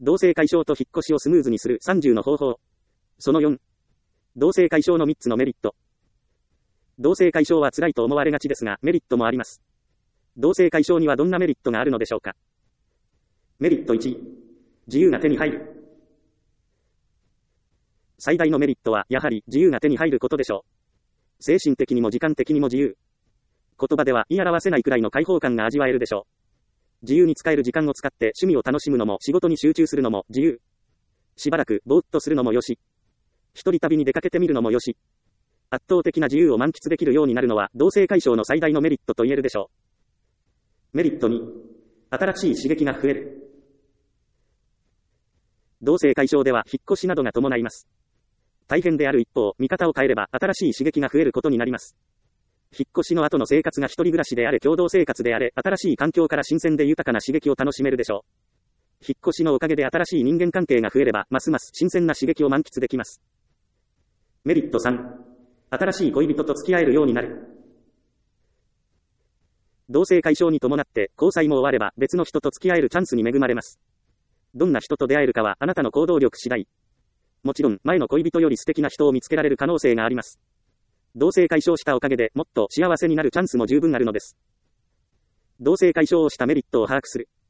同棲解消と引っ越しをスムーズにする30の方法。その4。同棲解消の3つのメリット。同棲解消は辛いと思われがちですが、メリットもあります。同棲解消にはどんなメリットがあるのでしょうか。メリット1。自由が手に入る。最大のメリットは、やはり自由が手に入ることでしょう。精神的にも時間的にも自由。言葉では言い表せないくらいの解放感が味わえるでしょう。自由に使える時間を使って趣味を楽しむのも仕事に集中するのも自由。しばらくぼーっとするのもよし。一人旅に出かけてみるのもよし。圧倒的な自由を満喫できるようになるのは同棲解消の最大のメリットと言えるでしょう。メリット2。新しい刺激が増える。同棲解消では引っ越しなどが伴います。大変である一方、見方を変えれば新しい刺激が増えることになります。引っ越しの後の生活が一人暮らしであれ共同生活であれ、新しい環境から新鮮で豊かな刺激を楽しめるでしょう。引っ越しのおかげで新しい人間関係が増えれば、ますます新鮮な刺激を満喫できます。メリット3。新しい恋人と付き合えるようになる。同棲解消に伴って交際も終われば別の人と付き合えるチャンスに恵まれます。どんな人と出会えるかはあなたの行動力次第。もちろん前の恋人より素敵な人を見つけられる可能性があります。同棲解消したおかげでもっと幸せになるチャンスも十分あるのです。同棲解消をしたメリットを把握する。